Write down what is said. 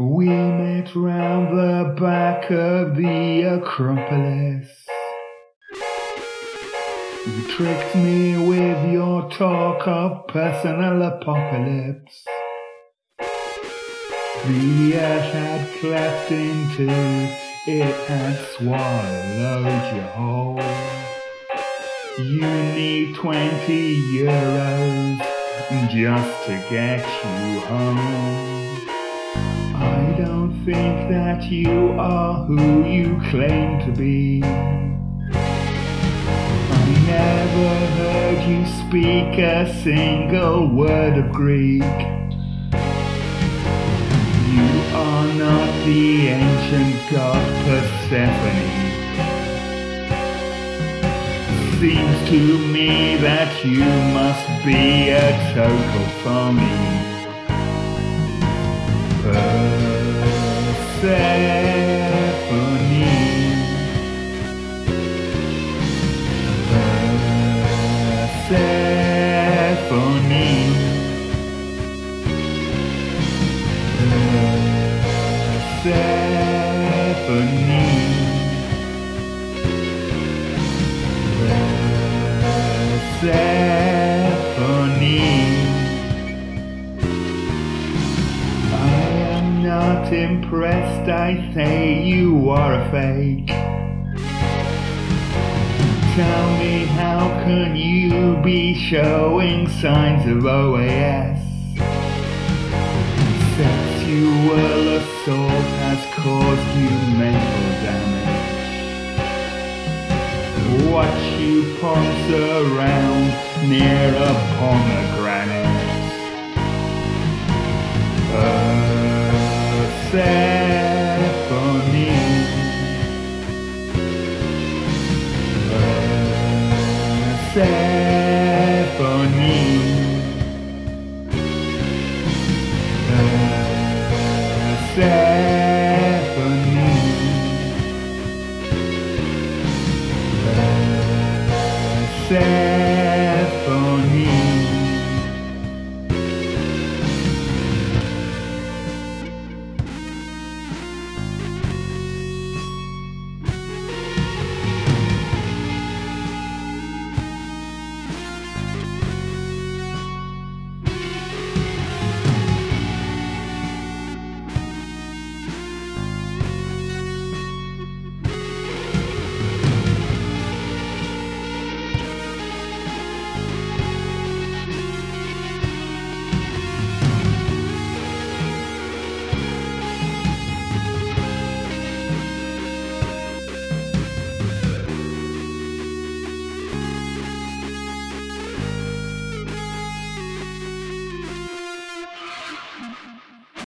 We met round the back of the Acropolis. You tricked me with your talk of personal apocalypse. The earth had cleft in two, it had swallowed you whole. You need 20 euros just to get you home. I don't think that you are who you claim to be. I never heard you speak a single word of Greek. You are not the ancient god Persephone. Seems to me that you must be a total phony. Persephone, I am not impressed, I say you are a fake. Tell me, how can you be showing signs of OAS? Sexual assault has caused you mental damage. Watch you ponce around near a pomegranate. Persephone, Persephone,